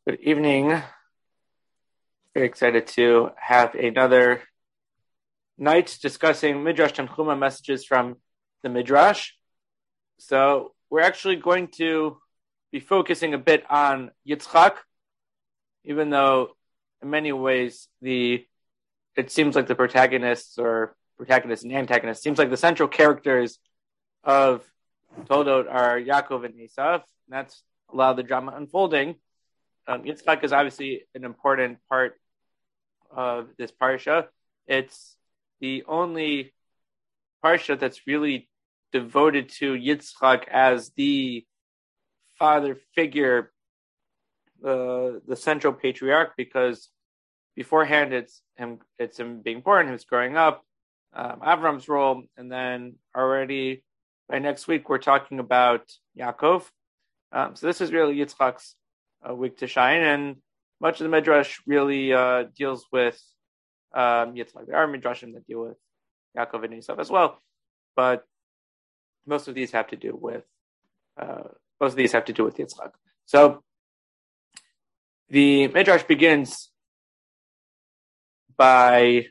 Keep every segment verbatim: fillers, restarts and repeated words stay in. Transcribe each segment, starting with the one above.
Good evening. Very excited to have another night discussing Midrash Tanchuma messages from the Midrash. So we're actually going to be focusing a bit on Yitzchak, even though in many ways the it seems like the protagonists or protagonists and antagonists seems like the central characters of Toldot are Yaakov and Esav. And that's a lot of the drama unfolding. Um, Yitzchak is obviously an important part of this parsha. It's the only parsha that's really devoted to Yitzchak as the father figure, uh, the central patriarch, because beforehand it's him, it's him being born, him growing up, um, Avram's role, and then already by next week we're talking about Yaakov. Um, so this is really Yitzchak's uh, week to shine, and much of the Midrash really uh, deals with um, Yitzchak. There are Midrashim that deal with Yaakov and Esav as well, but most of these have to do with uh, most of these have to do with Yitzchak. So the Midrash begins by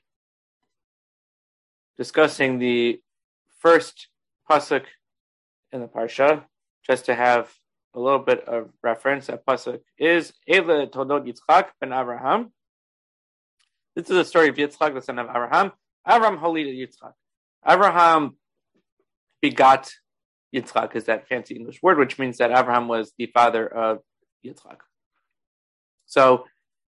discussing the first pasuk in the parsha, just to have a little bit of reference. That pasuk is Ele Toldot Yitzchak ben Avraham. This is a story of Yitzchak, the son of Avraham. Avram holided Yitzchak. Avraham begot Yitzchak, is that fancy English word, which means that Avraham was the father of Yitzchak. So,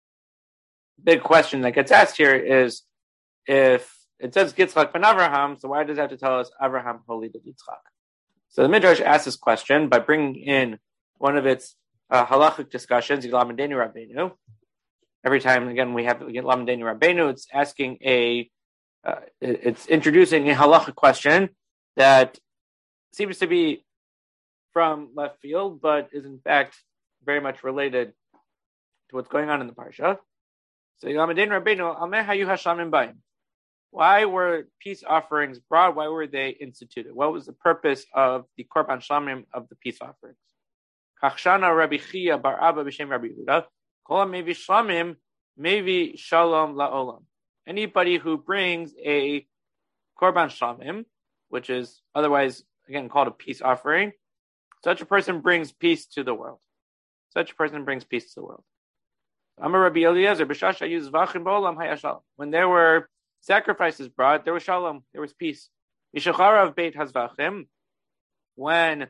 big question that gets asked here is, if it says Yitzchak ben Avraham, so why does it have to tell us Avraham holided Yitzchak? So the Midrash asks this question by bringing in one of its uh, halachic discussions, Lamadenu Rabbeinu. Every time, again, we have Lamadenu Rabbeinu, it's asking a, uh, it's introducing a halachic question that seems to be from left field, but is in fact very much related to what's going on in the parsha. So Lamadenu Rabbeinu, Ameh hayu hashamim bayim. Why were peace offerings brought? Why were they instituted? What was the purpose of the Korban Shlamim, of the peace offerings? Kachshana Rabbi Chia bar Abba b'shem Rabbi Yehuda, Kol mevi Shlamim mevi Shalom la'olam. Anybody who brings a Korban Shlamim, which is otherwise again called a peace offering, such a person brings peace to the world. Such a person brings peace to the world. Amar Rabbi Eliezer b'shasha yuzvachim b'olam hayashalom. When there were sacrifices brought, there was shalom, there was peace. Yishacharav beit hazvachim, when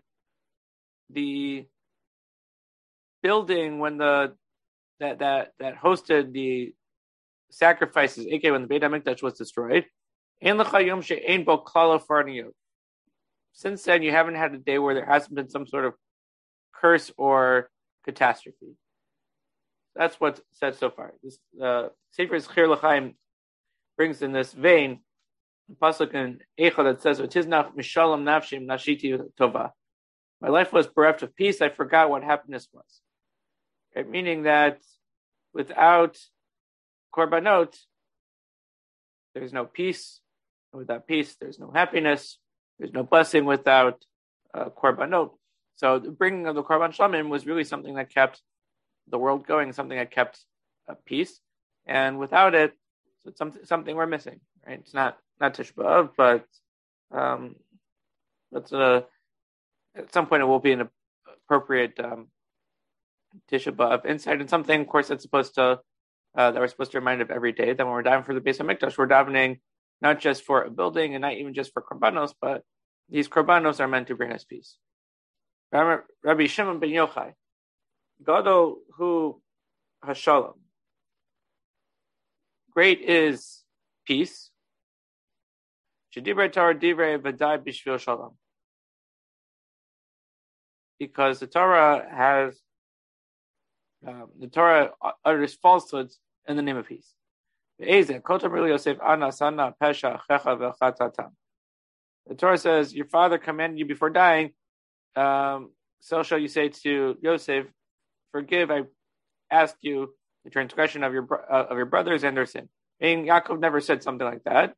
the building, when the that that that hosted the sacrifices, aka when the Beit HaMikdash was destroyed, ein lecha yom she'ein bo klal u'farniyot. Since then, you haven't had a day where there hasn't been some sort of curse or catastrophe. That's what's said so far. This uh, Sefer Zechir L'chaim brings in this vein a pasuk in Eicha that says, "V'tiznach mishalom nafshim nashiti tova." My life was bereft of peace. I forgot what happiness was. Okay, meaning that without korbanot, there's no peace. Without peace, there's no happiness. There's no blessing without uh, korbanot. So the bringing of the korban shlamim was really something that kept the world going, something that kept uh, peace. And without it, so it's something, something we're missing, right? It's not not Tisha B'Av, but um, that's a, at some point it will be an appropriate um, Tisha B'Av insight, and something, of course, that's supposed to uh, that we're supposed to remind of every day. That when we're davening for the Beis HaMikdash, we're davening not just for a building and not even just for korbanos, but these korbanos are meant to bring us peace. Rabbi Shimon ben Yochai, Gadol hu hashalom. Great is peace. Shedivrei Torah divrei v'dai b'shvil shalom. Because the Torah has, um, the Torah utters falsehoods in the name of peace. The Torah says, your father commanded you before dying, um, so shall you say to Yosef, forgive, I asked you the transgression of your uh, of your brothers and their sin. And Yaakov never said something like that.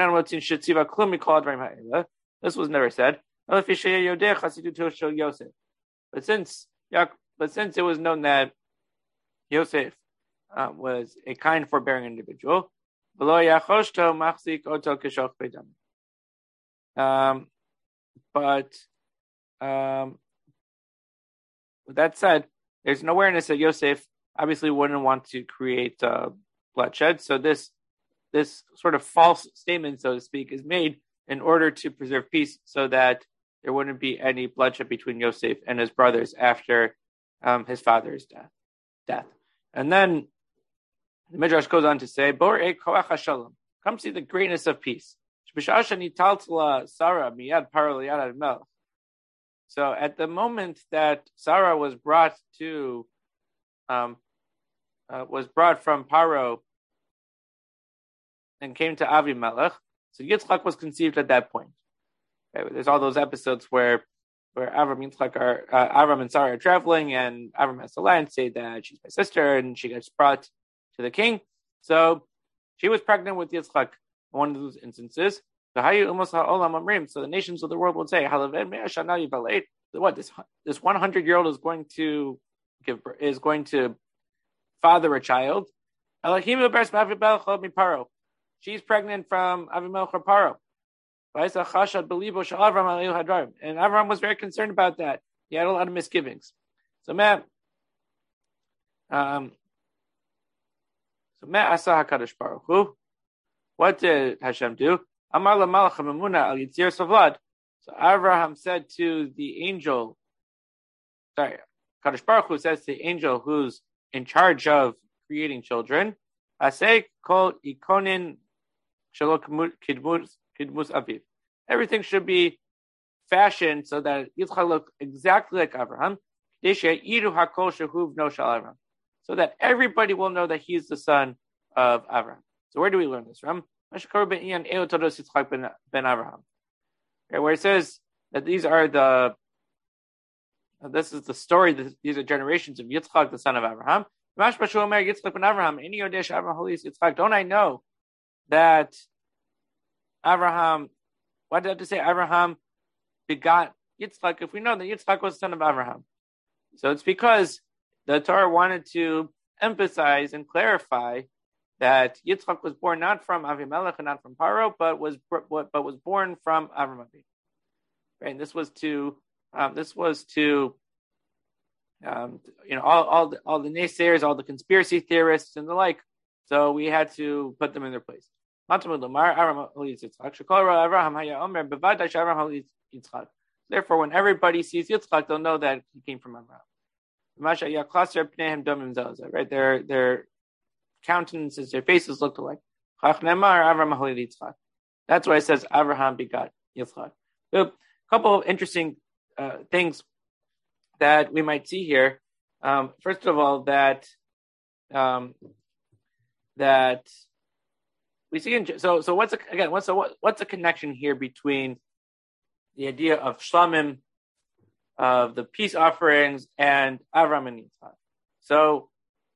This was never said. But since but since it was known that Yosef uh, was a kind, forbearing individual. Um, but um, with that said, there's an awareness that Yosef obviously wouldn't want to create uh, bloodshed. So this this sort of false statement, so to speak, is made in order to preserve peace, so that there wouldn't be any bloodshed between Yosef and his brothers after um, his father's death. Death, and then the Midrash goes on to say, "Borei koach hashalom, come see the greatness of peace." So at the moment that Sarah was brought to, um, uh, was brought from Paro and came to Avimelech, so Yitzchak was conceived at that point. Okay, there's all those episodes where where Avram and Yitzchak are, uh, Avram and Sarah are traveling, and Avram has to lie and say that she's my sister, and she gets brought to the king. So she was pregnant with Yitzchak. One of those instances. So the nations of the world would say, "What this this one hundred year old is going to give is going to father a child." She's pregnant from Avimelech or Paro. And Avram was very concerned about that. He had a lot of misgivings. So, man, um, so man, Asa Hakadosh Baruch Hu. What did Hashem do? Amar lamalach hamamuna al yitzir savlad. So Abraham said to the angel, sorry, Kadosh Baruch Hu says to the angel who's in charge of creating children, Asay kol ikonin shelo kidmus kidmus aviv. Everything should be fashioned so that Yitzchak look exactly like Abraham. So that everybody will know that he's the son of Abraham. So where do we learn this from? Okay, where it says that these are the, this is the story, these are generations of Yitzchak, the son of Abraham. Don't I know that Abraham, why did I have to say Abraham begot Yitzchak if we know that Yitzchak was the son of Abraham? So it's because the Torah wanted to emphasize and clarify that Yitzchak was born not from Avimelech and not from Paro, but was but was born from Avram Avinu. Right? And this was to um, this was to um, you know all all the, all the naysayers, all the conspiracy theorists, and the like. So we had to put them in their place. Therefore, when everybody sees Yitzchak, they'll know that he came from Abraham. Right? Their their countenances, their faces looked alike. That's why it says Abraham begot Yitzchak. So a couple of interesting uh, things that we might see here. Um, first of all, that um, that we see in so so what's a, again what's a, what, what's the connection here between the idea of shlamim, of the peace offerings, and Avram and Yitzchak? So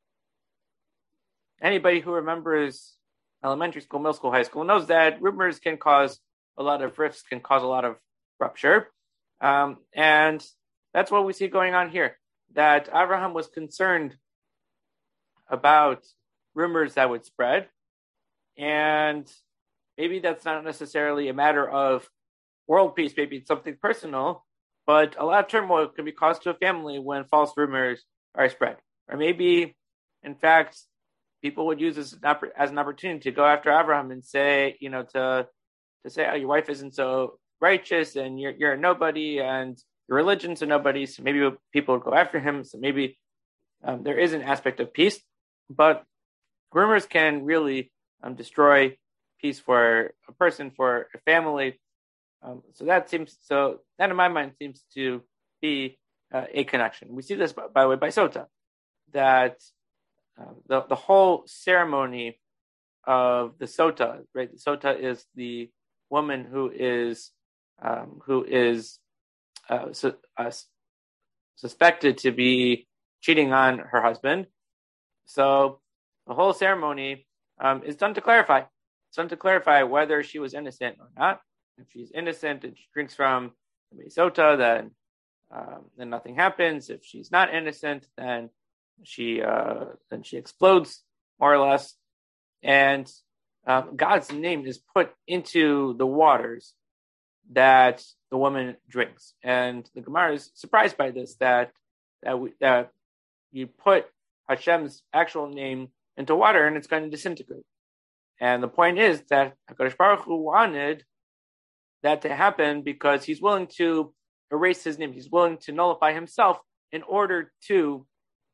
anybody who remembers elementary school, middle school, high school knows that rumors can cause a lot of rifts, can cause a lot of rupture. Um, and that's what we see going on here, that Abraham was concerned about rumors that would spread. And maybe that's not necessarily a matter of world peace, maybe it's something personal, but a lot of turmoil can be caused to a family when false rumors are spread. Or maybe, in fact, people would use this as an opportunity to go after Abraham and say, you know, to to say, oh, your wife isn't so righteous and you're you're a nobody and your religion's a nobody. So maybe people would go after him. So maybe um, there is an aspect of peace, but rumors can really um, destroy peace for a person, for a family. Um, so that seems so. That in my mind seems to be uh, a connection. We see this by, by the way by Sota, that. Uh, the the whole ceremony of the sota, right? The sota is the woman who is um, who is uh, su- uh, suspected to be cheating on her husband. So the whole ceremony um, is done to clarify. It's done to clarify whether she was innocent or not. If she's innocent and she drinks from the sota, then um, then nothing happens. If she's not innocent, then she uh, then she explodes more or less, and um, God's name is put into the waters that the woman drinks. And the Gemara is surprised by this, that that, we, that you put Hashem's actual name into water and it's going to disintegrate. And the point is that HaKadosh Baruch Hu wanted that to happen because he's willing to erase his name. He's willing to nullify himself in order to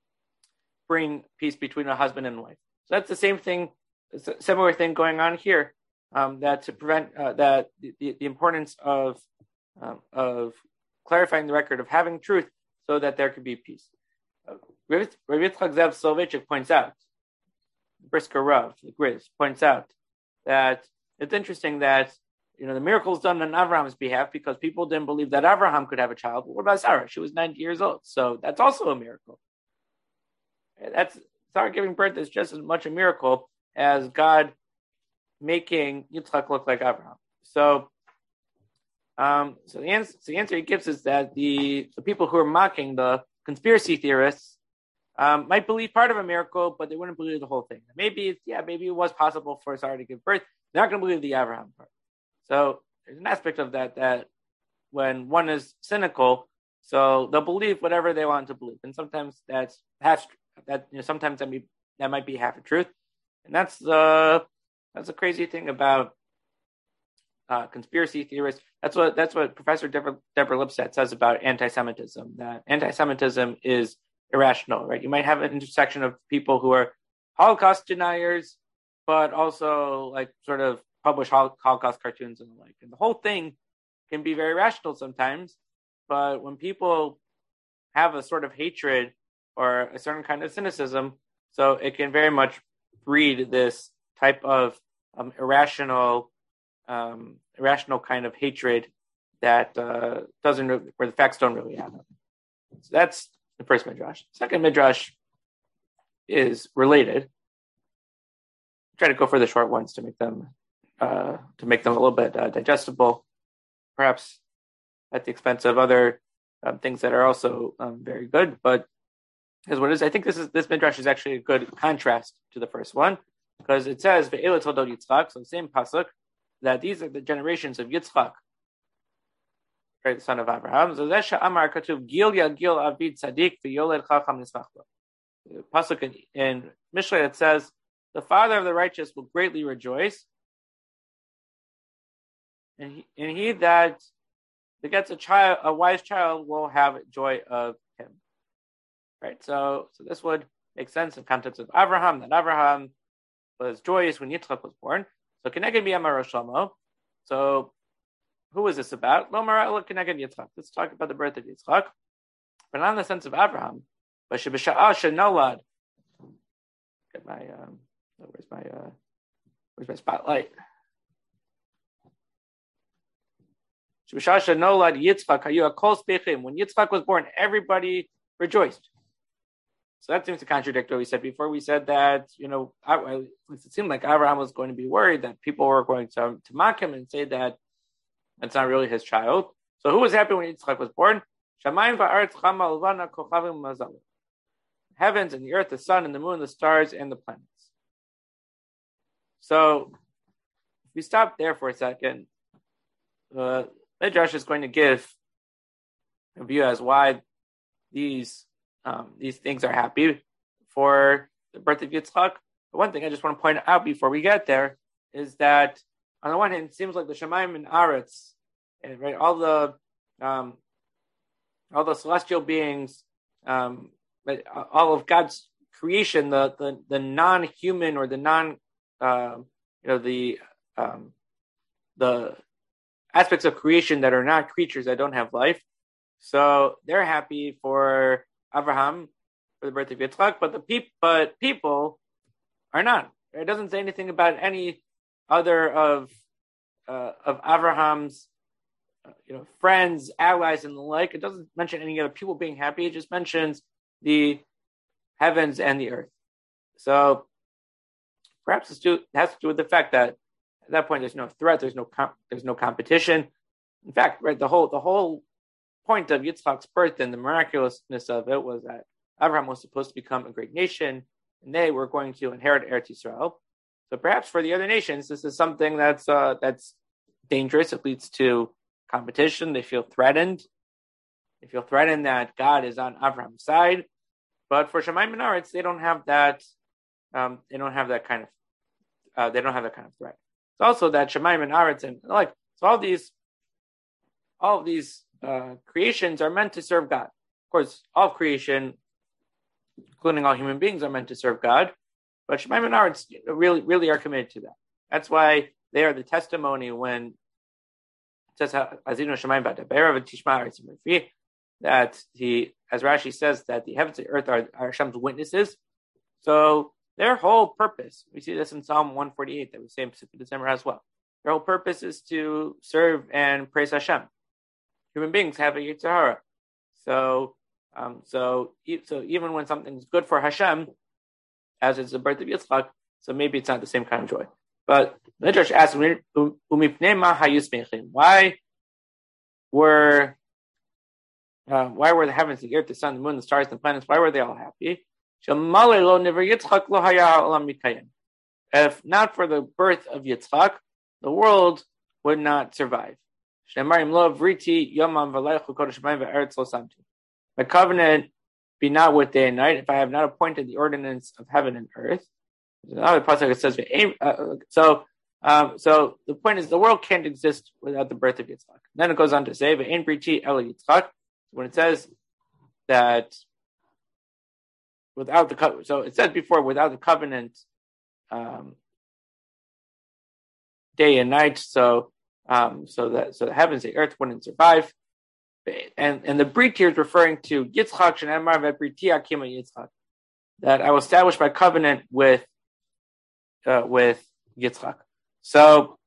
bring peace between a husband and wife. So that's the same thing, similar thing going on here. Um, that to prevent uh, that the, the importance of um, of clarifying the record, of having truth, so that there could be peace. Uh, Rav Yitzchak Zev Soloveitchik points out, Brisker Rav, the Grizz, points out that it's interesting that you know the miracles done on Abraham's behalf because people didn't believe that Abraham could have a child. But what about Sarah? She was ninety years old, so that's also a miracle. That's Sarah giving birth is just as much a miracle as God making Yitzchak look like Abraham. So, um, so the answer, so the answer he gives is that the, the people who are mocking the conspiracy theorists um, might believe part of a miracle, but they wouldn't believe the whole thing. Maybe, yeah, maybe it was possible for Sarah to give birth. They're not going to believe the Abraham part. So there's an aspect of that that when one is cynical, so they'll believe whatever they want to believe, and sometimes that's half that. You know, sometimes that, may, that might be half the truth, and that's the. That's the crazy thing about uh, conspiracy theorists. That's what that's what Professor Deborah, Deborah Lipstadt says about anti-Semitism. That anti-Semitism is irrational, right? You might have an intersection of people who are Holocaust deniers, but also like sort of publish Holocaust cartoons and the like. And the whole thing can be very rational sometimes. But when people have a sort of hatred or a certain kind of cynicism, so it can very much breed this type of um, irrational, um, irrational kind of hatred that uh, doesn't, really, where the facts don't really add up. So that's the first midrash. Second midrash is related. Try to go for the short ones to make them uh, to make them a little bit uh, digestible, perhaps at the expense of other um, things that are also um, very good. But as what it is, I think this is this midrash is actually a good contrast to the first one. Because it says Ve'ela Toldot Yitzchak, so the same pasuk, that these are the generations of Yitzchak, right, the son of Abraham. So Zesha Amar Katuv Gil Yagil Avid Tzadik Ve'yoled Chacham Nismachba. The pasuk in, in Mishlei it says, the father of the righteous will greatly rejoice, and he, and he that begets a child, a wise child, will have joy of him. Right. So, so this would make sense in context of Abraham. That Abraham was joyous when Yitzchak was born. So Keneged B'Yamar Shlomo. So who is this about? Lomar Ela Keneged Yitzchak. Let's talk about the birth of Yitzchak, but not in the sense of Abraham. But Shebisha'ah Shenolad. Get my um, where's my uh, where's my spotlight? Shebisha'ah Shenolad Yitzchak Hayu Akol Speichim. When Yitzchak was born, everybody rejoiced. So that seems to contradict what we said before. We said that, you know, it seemed like Abraham was going to be worried that people were going to, to mock him and say that it's not really his child. So who was happy when Yitzchak was born? Heavens and the earth, the sun and the moon, the stars and the planets. So if we stop there for a second, uh, Midrash is going to give a view as why these Um, these things are happy for the birth of Yitzchak. But one thing I just want to point out before we get there is that on the one hand, it seems like the Shemaim and Aretz, and right, all the um, all the celestial beings, um, but all of God's creation, the the, the non-human or the non, uh, you know, the um, the aspects of creation that are not creatures that don't have life. So they're happy for Abraham for the birth of Yitzchak, but the peop- but people are not. It doesn't say anything about any other of uh, of Abraham's uh, you know friends, allies, and the like. It doesn't mention any other people being happy. It just mentions the heavens and the earth. So perhaps it's to, it has to do with the fact that at that point there's no threat, there's no comp- there's no competition. In fact, right, the whole the whole point of Yitzchak's birth and the miraculousness of it was that Abraham was supposed to become a great nation, and they were going to inherit Eretz Yisrael. So perhaps for the other nations, this is something that's uh, that's dangerous. It leads to competition. They feel threatened. They feel threatened that God is on Abraham's side. But for Shamayim and Aretz, they don't have that. Um, they don't have that kind of. Uh, they don't have that kind of threat. It's also that Shamayim and Aretz and like so all these, all of these uh, creations are meant to serve God. Of course, all creation, including all human beings, are meant to serve God. But Shamayim and Aretz really, really are committed to that. That's why they are the testimony when it says Azinu Shamayim Ba'Daber V'Tishma Aretz V'Fi, that he, as Rashi says, that the heavens and the earth are, are Hashem's witnesses. So their whole purpose, we see this in Psalm one forty-eight that we say in Pesach December as well. Their whole purpose is to serve and praise Hashem. Human beings have a Yetzer Hara. So, um, so, so even when something's good for Hashem, as it's the birth of Yitzchak, so maybe it's not the same kind of joy. But Midrash asks, why were uh, why were the heavens, the earth, the sun, the moon, the stars, the planets, why were they all happy? If not for the birth of Yitzchak, the world would not survive. My covenant be not with day and night, if I have not appointed the ordinance of heaven and earth. Another pasuk it says, uh, so um, so the point is the world can't exist without the birth of Yitzchak. Then it goes on to say, when it says that without the covenant, so it said before, without the covenant, um, day and night, so um, so that so the heavens, the earth wouldn't survive. And and the brit here is referring to Yitzchak Shenemar ve'briti akima Yitzchak, that I will establish my covenant with uh, with Yitzchak. So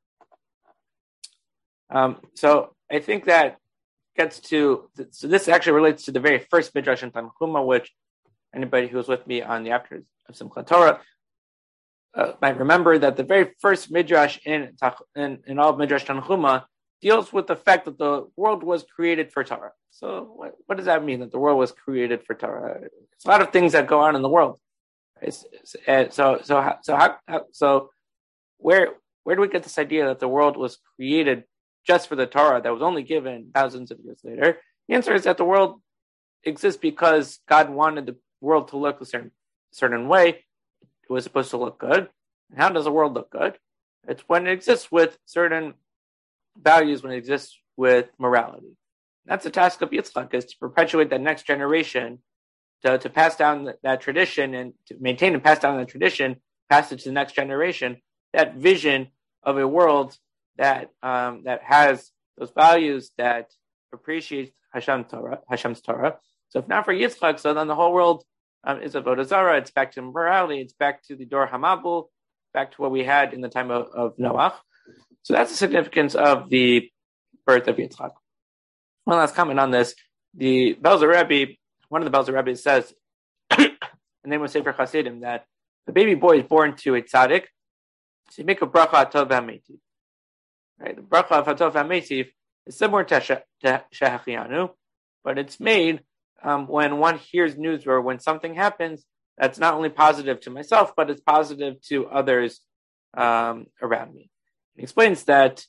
um, so I think that gets to so this actually relates to the very first midrash in Tanchuma, which anybody who was with me on the afternoon of Simchat Torah uh, might remember that the very first midrash in in, in all of Midrash Tanchuma deals with the fact that the world was created for Torah. So what, what does that mean, that the world was created for Torah? There's a lot of things that go on in the world. It's, it's, so so so how, how, so where where do we get this idea that the world was created just for the Torah that was only given thousands of years later? The answer is that the world exists because God wanted the world to look a certain certain way. It was supposed to look good. And how does the world look good? It's when it exists with certain values, when it exists with morality. That's the task of Yitzchak, is to perpetuate that next generation, to, to pass down that, that tradition and to maintain and pass down that tradition, pass it to the next generation, that vision of a world that um, that has those values, that appreciates Hashem Torah, Hashem's Torah. So if not for Yitzchak, so then the whole world um, is avodah zarah. It's back to morality. It's back to the Dor Hamabul, back to what we had in the time of, of Noach. So that's the significance of the birth of Yitzchak. One last comment on this. The Belzer Rebbe, one of the Belzer Rebbe says, the name of Sefer Chassidim, that the baby boy is born to a tzaddik, so you make a bracha atov v'hametiv. Right? The bracha of atov v'hametiv is similar to Shehachianu, but it's made um, when one hears news or when something happens that's not only positive to myself, but it's positive to others um, around me. He explains that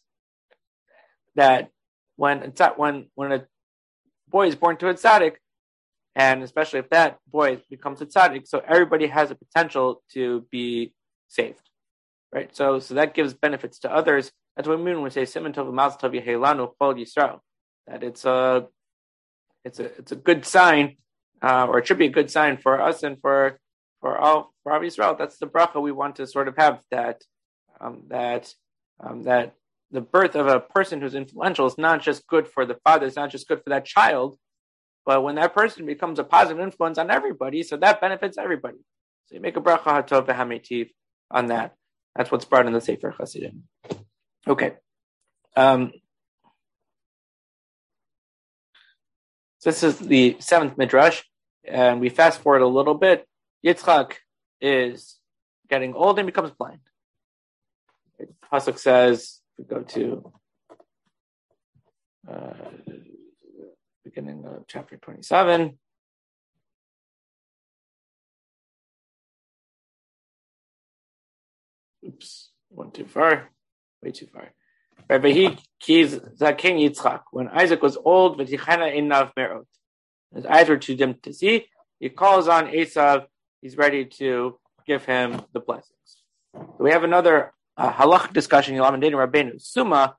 that when it's when when a boy is born to a tzaddik, and especially if that boy becomes a tzaddik, so everybody has a potential to be saved, right? So so that gives benefits to others. That's what we mean when we say Siman Tov Mazel Tov Yehelanu Chol Yisrael. That it's a it's a it's a good sign, uh, or it should be a good sign for us and for for all for all Yisrael. That's the bracha we want to sort of have, that um, that. Um, that the birth of a person who's influential is not just good for the father, it's not just good for that child, but when that person becomes a positive influence on everybody, so that benefits everybody. So you make a bracha hatov v'hametiv on that. That's what's brought in the Sefer Chassidim. Okay. Um, so this is the seventh midrash, and we fast forward a little bit. Yitzchak is getting old and becomes blind. Pasuk says, we go to uh, beginning of chapter twenty-seven. Oops, went too far, way too far. When Isaac was old, his eyes were too dim to see. He calls on Esav. He's ready to give him the blessings. So we have another uh, halach discussion. Summa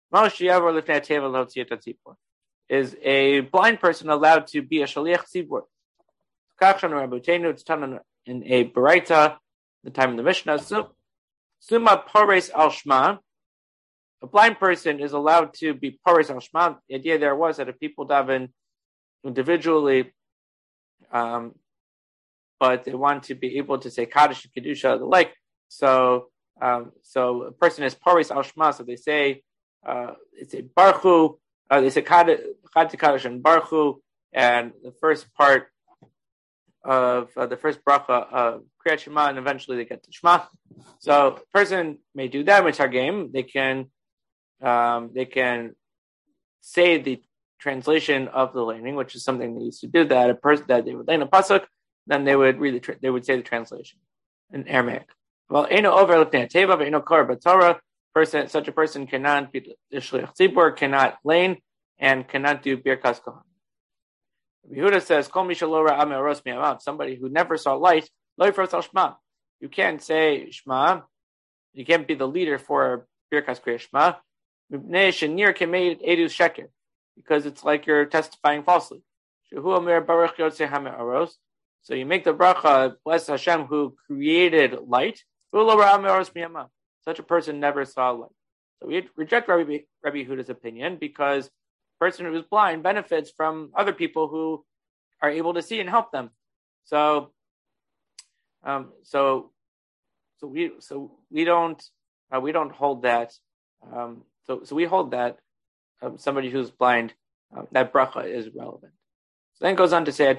is a blind person allowed to be a shaliach tzibur? It's done in a baraita, the time of the Mishnah. Summa pares al shma. A blind person is allowed to be pares al shma. The idea there was that if people daven individually, um, but they want to be able to say kaddish and kedusha, the like. So, um, so a person is pares al shma. So they say, uh, it's a baruch. Uh, they say kaddish and baruch, and the first part of uh, the first bracha of Kriyat Shema, and eventually they get to Shema. So a person may do that with Targum. They can, um, they can say the translation of the laning, which is something they used to do. That a person that they would lane a pasuk, then they would read the tra- they would say the translation in Aramaic. Well, Eino over lifnei teva, Eino kor b'Torah. Person, such a person cannot be the shliach tzibur, cannot lane, and cannot do birkas kohanim. Yehuda says, "Kol mi shelo ra'a me'oros mi'amav." Somebody who never saw light, lo yifros al shma. You can't say Shema. You can't be the leader for birkas kriyas Shema. Mipnei shenir kemeid edus sheker, because it's like you're testifying falsely. Shehu omer baruch yotzei ha'me'oros. So you make the bracha, bless Hashem who created light. Lo ra'a me'oros mi'amav. Such a person never saw light. So we reject Rabbi, Rabbi Yehuda's opinion because the person who is blind benefits from other people who are able to see and help them. So, um, so, so we, so we don't, uh, we don't hold that. Um, so, so we hold that um, somebody who's blind, um, that bracha is relevant. So then it goes on to say,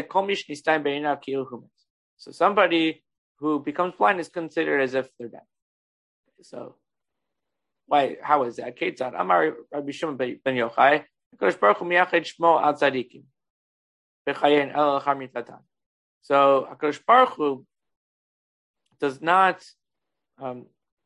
so somebody who becomes blind is considered as if they're dead. So, why? How is that? Ketzad Amar Rabbi Shimon ben Yochai. Hakadosh Baruch Hu miyached shmo al tzadikim b'chayein el achar mitatan. So Hakadosh Baruch Hu does not um,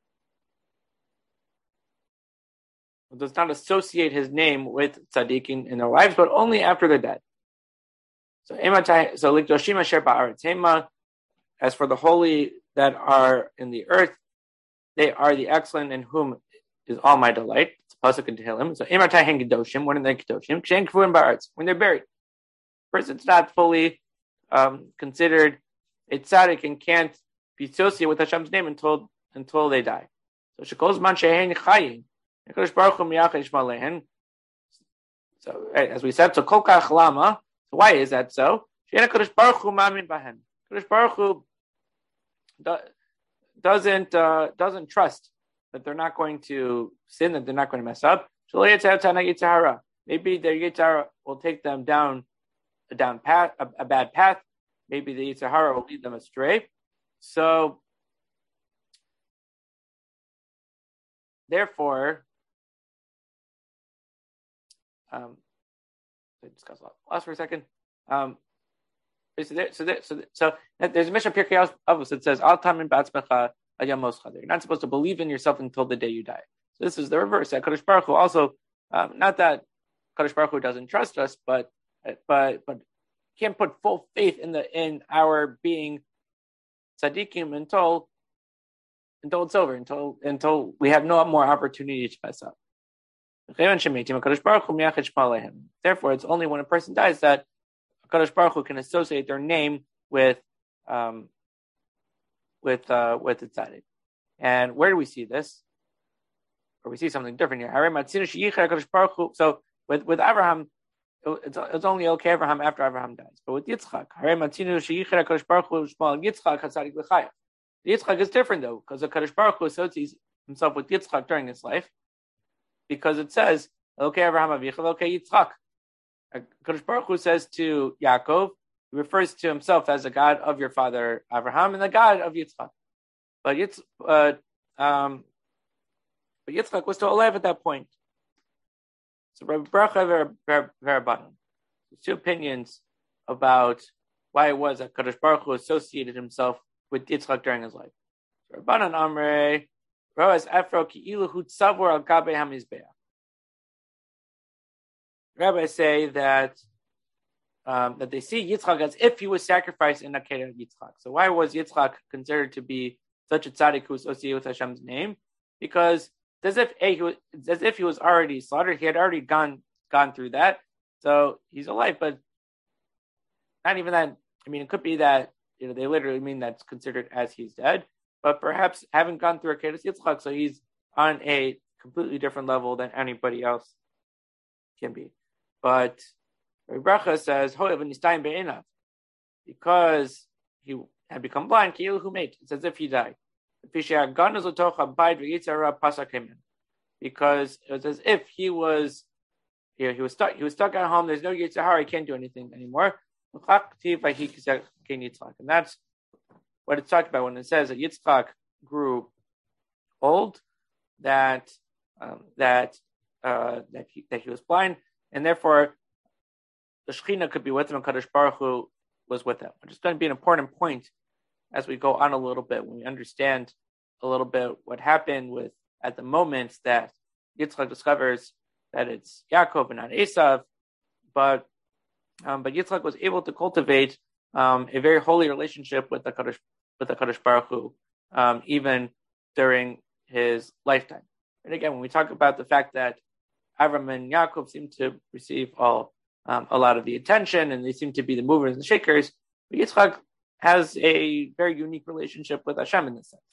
does not associate His name with tzadikim in their lives, but only after they're dead. So ematai so likdoshim asher ba'aretz hema. As for the holy that are in the earth, they are the excellent in whom is all my delight. It's a pasuk in Tehillim. So, Imartai hen kedoshim. When are they kedoshim? Kshen kfuin ba'aretz. When they're buried. Person's not fully um, considered a tzaddik and can't be associated with Hashem's name until until they die. So, shekol zman shehen chayin. Hakadosh Baruch Hu miyached shmo lehen. So, as we said, so kol kach lama. So, why is that so? She'en Hakadosh Baruch Hu mamin bahen. Hakadosh Baruch Hu doesn't uh, doesn't trust that they're not going to sin, that they're not going to mess up. Maybe their Yitzhara will take them down a down path, a, a bad path. Maybe the Yitzhara will lead them astray. So, therefore, um, I discuss lost for a second. Um, So, there, so, there, so, so there's a Mishnah Pirkei Avos that says, "Al tamin ba'atzmecha ad yom moscha." You're not supposed to believe in yourself until the day you die. So this is the reverse. That Kadosh Baruch Hu also, um, not that Kadosh Baruch Hu doesn't trust us, but but but can't put full faith in the in our being tzaddikim until until it's over, until until we have no more opportunity to mess up. Therefore, it's only when a person dies that Kadosh Baruch Hu can associate their name with um, with uh, with the tzaddik. And where do we see this? Or we see something different here. So with with Abraham, it's, it's only okay Abraham after Abraham dies. But with Yitzchak, Yitzchak is different though, because the Kadosh Baruch Hu associates himself with Yitzchak during his life, because it says, "Okay, Abraham Avicha, okay, Yitzchak." Kadosh Baruch Hu says to Yaakov, he refers to himself as the God of your father Abraham and the God of Yitzchak. But Yitz, uh, um, but Yitzchak was still alive at that point. So Rabbi Baruch Verabanan. There's two opinions about why it was that Kadosh Baruch Hu associated himself with Yitzchak during his life. Rabbanan Amre, Roas Afro Ki Ilu Hu Tzavor Al Gabe HaMizbeach. Rabbis say that um, that they see Yitzchak as if he was sacrificed in Akedah Yitzchak. So why was Yitzchak considered to be such a tzaddik who associated with Hashem's name? Because it's as if a, he was, it's as if he was already slaughtered. He had already gone gone through that. So he's alive, but not even that. I mean, it could be that, you know, they literally mean that's considered as he's dead, but perhaps having gone through Akedah Yitzchak, so he's on a completely different level than anybody else can be. But Bracha says, because he had become blind, it's as if he died. Because it was as if he was, you know, he was stuck. He was stuck at home. There's no Yitzhahara. He can't do anything anymore. And that's what it's talked about when it says that Yitzchak grew old, that um, that uh, that he, that he was blind, and therefore the Shekhinah could be with him, and Kadosh Baruch Hu was with him. Which is going to be an important point as we go on a little bit, when we understand a little bit what happened with at the moment that Yitzchak discovers that it's Yaakov and not Esav, but um, but Yitzchak was able to cultivate um, a very holy relationship with the Kadosh with the Kadosh Baruch Hu, um, even during his lifetime. And again, when we talk about the fact that Avram and Yaakov seem to receive all um, a lot of the attention, and they seem to be the movers and shakers, but Yitzchak has a very unique relationship with Hashem in this sense.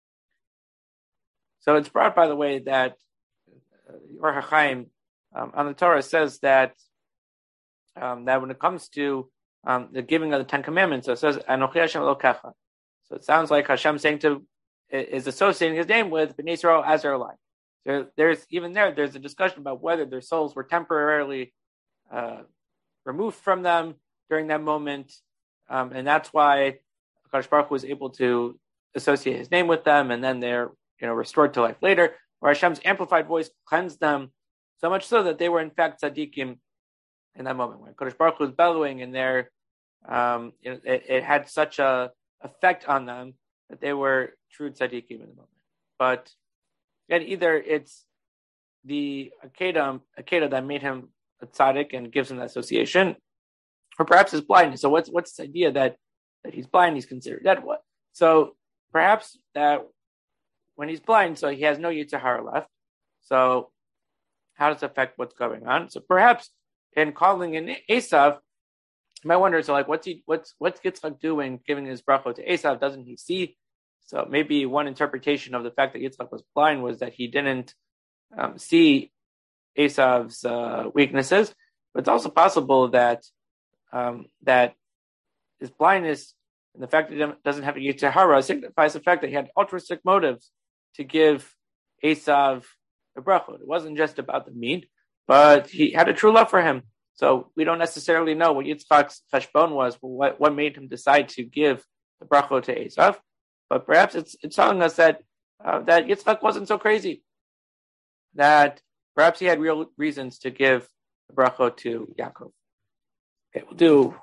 So it's brought, by the way, that Or HaChaim um, on the Torah says that um, that when it comes to um, the giving of the Ten Commandments, so it says Anochi Hashem Elokecha. So it sounds like Hashem saying to is associating his name with Bnei Yisrael as their life. So there's even there there's a discussion about whether their souls were temporarily uh, removed from them during that moment, um, and that's why Kadosh Baruch Hu was able to associate his name with them, and then they're you know restored to life later, where Hashem's amplified voice cleansed them so much so that they were in fact tzaddikim in that moment. When Kadosh Baruch Hu was bellowing in there, um, it, it had such a effect on them that they were true tzaddikim in the moment. But again, either it's the Akedah, Akedah that made him a tzaddik and gives him that association, or perhaps his blindness. So what's what's the idea that, that he's blind, he's considered dead? What? So perhaps that when he's blind, so he has no Yitzhahara left. So how does it affect what's going on? So perhaps in calling in Esav, you might wonder, so like, what's he, what's what's Yitzchak doing, giving his bracha to Esav? Doesn't he see? So maybe one interpretation of the fact that Yitzchak was blind was that he didn't um, see Esav's uh, weaknesses. But it's also possible that um, that his blindness and the fact that he doesn't have a Yitzhahara signifies the fact that he had altruistic motives to give Esav a bracha. It wasn't just about the meat, but he had a true love for him. So we don't necessarily know what Yitzchak's cheshbon was, what, what made him decide to give the bracha to Esav. But perhaps it's it's telling us that uh, that Yitzchak wasn't so crazy. That perhaps he had real reasons to give the bracha to Yaakov. Okay, we'll do.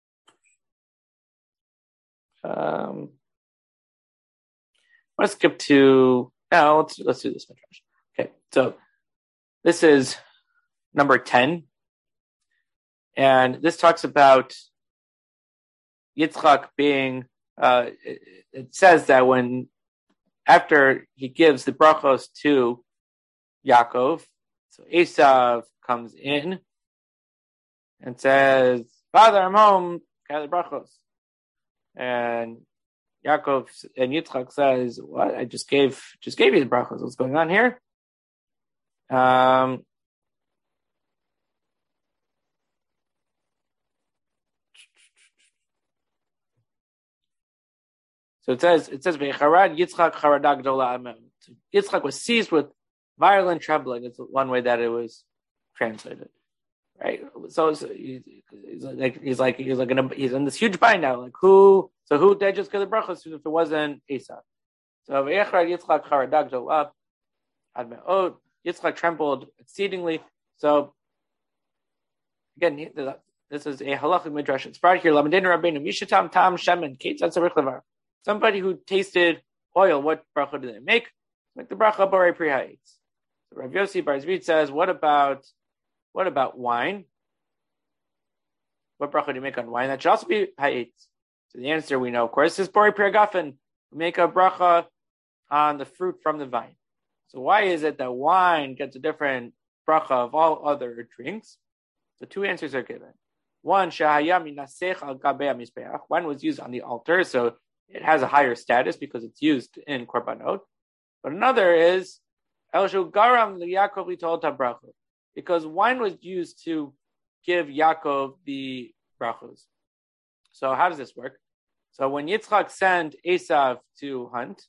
Um, let's skip to now. Let's let's do this midrash. Okay, so this is number ten, and this talks about Yitzchak being. Uh, it, it says that when after he gives the brachos to Yaakov, so Esav comes in and says, "Father, I'm home. Gather brachos." And Yaakov and Yitzchak says, "What? I just gave just gave you the brachos. What's going on here?" Um, so it says it says V'charad Yitzchak charada gdola amem. Yitzchak was seized with violent trembling. It's one way that it was translated. Right, so, so he's, he's like he's like he's like in a, he's in this huge bind now. Like who? So who did just get the brachos if it wasn't Esav? So Yitzchak charadag up. Oh, Yitzchak trembled exceedingly. So again, this is a halachic midrash. It's brought here. Lamadin Rabbeinu Mishatam Tam Shemen Keitzad Tzarich Levar. Somebody who tasted oil, what bracha do they make? Like the bracha borei pri ha'etz. So Rav Yossi Bar Zvid says, what about what about wine? What bracha do you make on wine? That should also be ha'etz. So the answer we know, of course, is borei pri hagafen. We make a bracha on the fruit from the vine. So why is it that wine gets a different bracha of all other drinks? The two answers are given. One, shahaya minasech al gabei mizbeach. Wine was used on the altar, so it has a higher status because it's used in korbanot. But another is el shu garam liYaakov litol tabrachu, because wine was used to give Yaakov the brachos. So how does this work? So when Yitzchak sent Esav to hunt,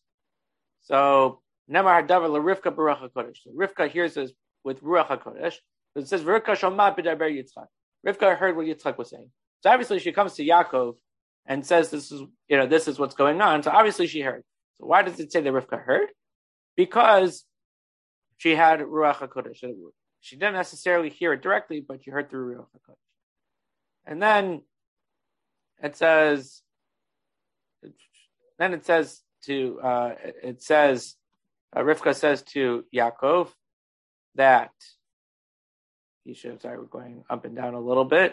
so Nemar hadavar LaRivka Baruch HaKodesh. So Rivka hears this with Ruach HaKodesh. So it says Rivka shomat b'daber Yitzchak. Rivka heard what Yitzchak was saying. So obviously she comes to Yaakov and says, "This is, you know, this is what's going on." So obviously she heard. So why does it say that Rivka heard? Because she had Ruach HaKodesh. She didn't necessarily hear it directly, but she heard through Ruach HaKodesh. And then it says, then it says to, uh, it says, uh, Rivka says to Yaakov that he should, sorry, we're going up and down a little bit.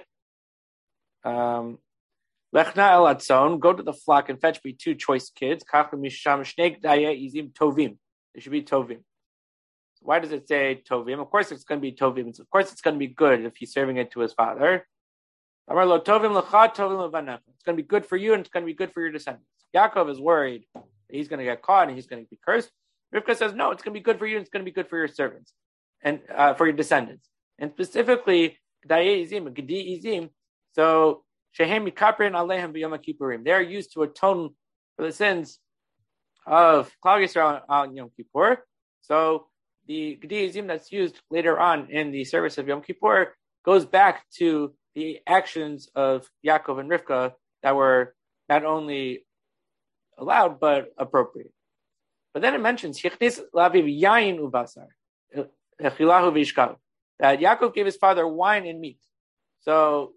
Um, Lechna el atzon, go to the flock and fetch me two choice kids. Kach misham shnei gdaya izim tovim. They should be tovim. Why does it say tovim? Of course it's going to be tovim. Of course it's going to be good if he's serving it to his father. Amar lo tovim lecha, tovim levanecha. It's going to be good for you and it's going to be good for your descendants. Yaakov is worried that he's going to get caught and he's going to be cursed. Rivka says, no, it's going to be good for you and it's going to be good for your servants and uh, for your descendants. And specifically, gdaya izim, gedi izim. So shehem mikaprin alehem b'yom kippurim. They are used to atone for the sins of Klal Yisrael on Yom Kippur. So the gedi izim that's used later on in the service of Yom Kippur goes back to the actions of Yaakov and Rivka that were not only allowed but appropriate. But then it mentions Yichnis laviv yain ubasar echilahu v'ishkav, that Yaakov gave his father wine and meat. So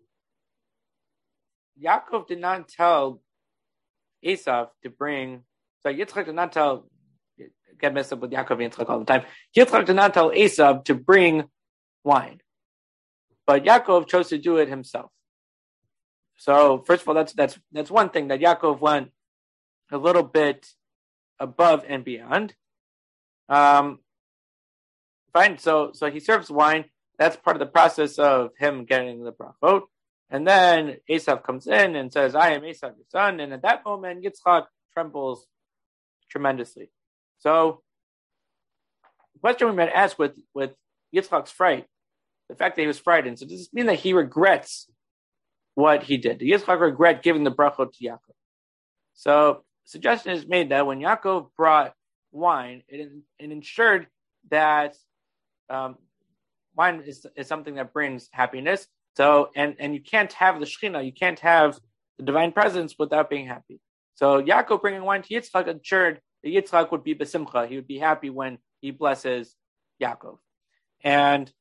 Yaakov did not tell Esav to bring. So Yitzchak did not tell. Get messed up with Yaakov and Yitzchak all the time. Yitzchak did not tell Esav to bring wine, but Yaakov chose to do it himself. So first of all, that's that's that's one thing, that Yaakov went a little bit above and beyond. Um, fine. So so he serves wine. That's part of the process of him getting the brachot. And then Esav comes in and says, "I am Esav, your son." And at that moment, Yitzchak trembles tremendously. So the question we might ask with, with Yitzchak's fright, the fact that he was frightened, so does this mean that he regrets what he did? Did Yitzchak regret giving the brachot to Yaakov? So suggestion is made that when Yaakov brought wine, it, it ensured that um, wine is, is something that brings happiness. So, and, and you can't have the Shekhinah, you can't have the divine presence without being happy. So Yaakov bringing wine to Yitzchak ensured that Yitzchak would be besimcha. He would be happy when he blesses Yaakov. And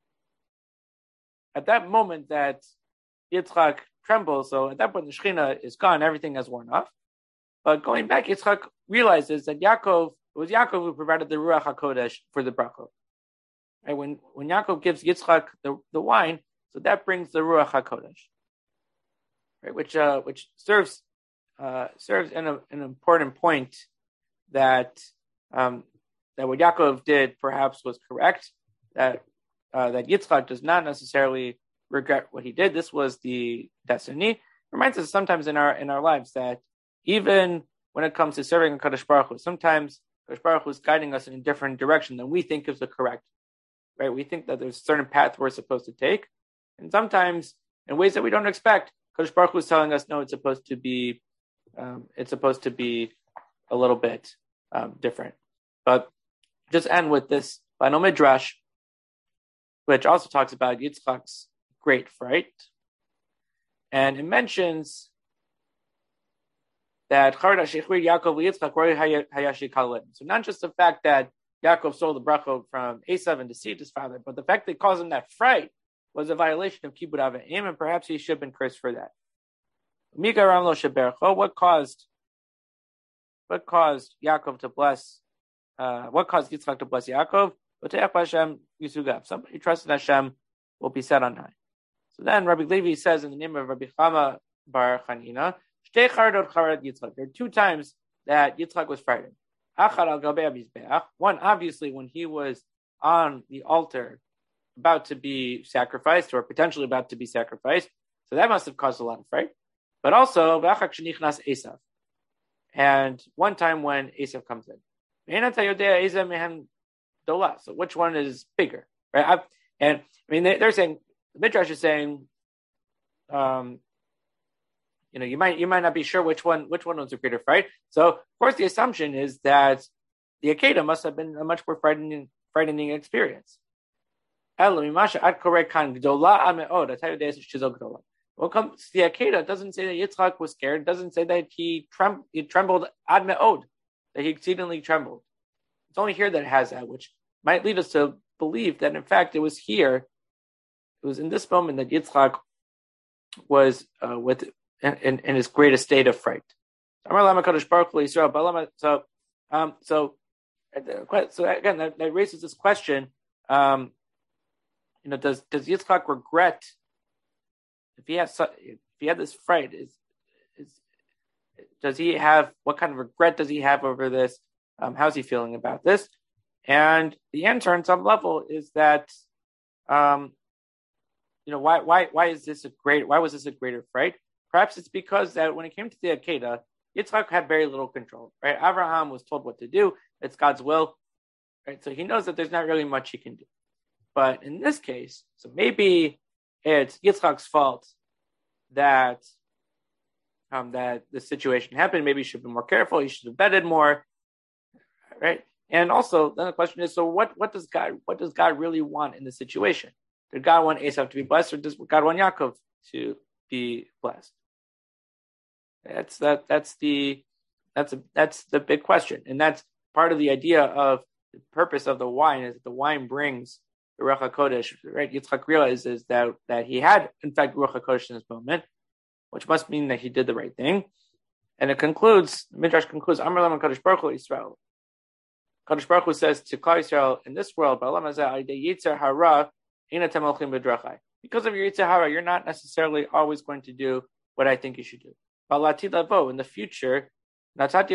at that moment that Yitzchak trembles, so at that point the Shekhinah is gone, everything has worn off. But going back, Yitzchak realizes that Yaakov, it was Yaakov who provided the Ruach HaKodesh for the brachot. Right? When, when Yaakov gives Yitzchak the, the wine, so that brings the Ruach HaKodesh, right? Which uh, which serves uh, serves an, an important point that um, that what Yaakov did perhaps was correct. That uh, that Yitzchak does not necessarily regret what he did. This was the destiny. It reminds us sometimes in our in our lives that even when it comes to serving Kadosh Baruch Hu, sometimes Kadosh Baruch Hu is guiding us in a different direction than we think is the correct. Right? We think that there's a certain path we're supposed to take. And sometimes, in ways that we don't expect, Kadosh Baruch Hu is telling us, no, it's supposed to be, um, it's supposed to be a little bit um, different. But just end with this final midrash, which also talks about Yitzchak's great fright, and it mentions that so not just the fact that Yaakov stole the brachot from Esav and deceived his father, but the fact that caused him that fright was a violation of Kibbud Av V'Em, and perhaps he should have been cursed for that. What caused what caused Yaakov to bless, uh, what caused Yitzchak to bless Yaakov? Somebody trusted Hashem will be set on high. So then Rabbi Levi says in the name of Rabbi Chama bar Chanina, there are two times that Yitzchak was frightened. One, obviously, when he was on the altar about to be sacrificed or potentially about to be sacrificed. So that must have caused a lot of fright. But also, Esav. And one time when Esav comes in. So which one is bigger? Right? I've, and I mean, they, they're saying, the Midrash is saying, um, you know, you might you might not be sure which one which one was a greater fright. So, of course, the assumption is that the Akedah must have been a much more frightening frightening experience. When it comes to the Akedah, it doesn't say that Yitzchak was scared. It doesn't say that he, trem- he trembled ad me'od, that he exceedingly trembled. It's only here that it has that, which might lead us to believe that, in fact, it was here, it was in this moment that Yitzchak was uh, with in, in, in his greatest state of fright. So, um, so, so again, that, that raises this question. Um, you know, does does Yitzchak regret if he has if he had this fright? Is is does he have what kind of regret does he have over this? Um, how's he feeling about this? And the answer, on some level, is that um, you know why why why is this a great why was this a greater fright? Perhaps it's because that when it came to the Akedah, Yitzchak had very little control. Right, Abraham was told what to do. It's God's will. Right, so he knows that there's not really much he can do. But in this case, so maybe it's Yitzchak's fault that um, that the situation happened. Maybe he should be more careful. He should have betted more, right? And also, then the question is: so what? What does God? What does God really want in this situation? Did God want Esav to be blessed, or does God want Yaakov to be blessed? That's that. That's the that's a, that's the big question, and that's part of the idea of the purpose of the wine is that the wine brings the Ruach HaKodesh, right? Yitzchak realizes that that he had, in fact, Ruach HaKodesh in this moment, which must mean that he did the right thing. And it concludes, the Midrash concludes, Amar Lam HaKadosh Baruch Hu Yisrael. Kadosh Baruch Hu says to Klal Yisrael, in this world, because of your Yetzer Hara, you're not necessarily always going to do what I think you should do. In the future, but in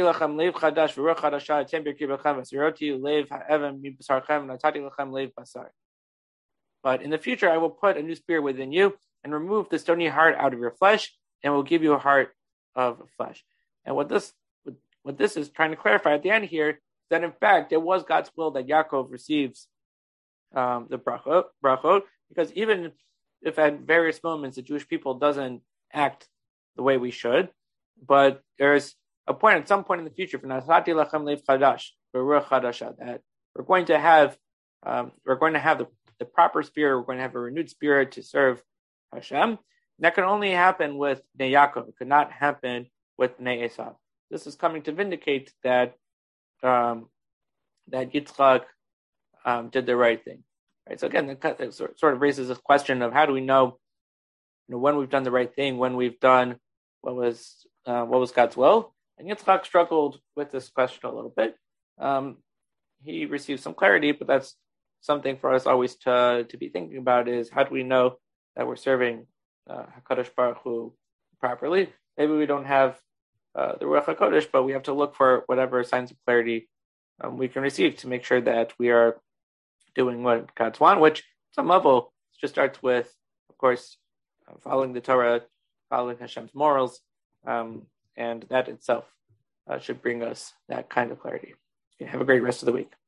the future, I will put a new spirit within you and remove the stony heart out of your flesh, and will give you a heart of flesh. And what this what this is trying to clarify at the end here is that, in fact, it was God's will that Yaakov receives um, the brachot, brachot, because even if at various moments the Jewish people doesn't act the way we should, but there's a point at some point in the future that we're going to have um, we're going to have the, the proper spirit, we're going to have a renewed spirit to serve Hashem. And that can only happen with Bnei Yaakov. It could not happen with Bnei Esav. This is coming to vindicate that um, that Yitzchak um, did the right thing. Right. So again, it sort of raises this question of how do we know, you know, when we've done the right thing, when we've done what was uh, what was God's will. And Yitzchak struggled with this question a little bit. Um, he received some clarity, but that's something for us always to to be thinking about: is how do we know that we're serving uh, Hakadosh Baruch Hu properly? Maybe we don't have uh, the Ruach HaKodesh, but we have to look for whatever signs of clarity um, we can receive to make sure that we are doing what God's want. Which, at some level, just starts with, of course, uh, following the Torah, following Hashem's morals. Um, And that itself uh, should bring us that kind of clarity. Okay, have a great rest of the week.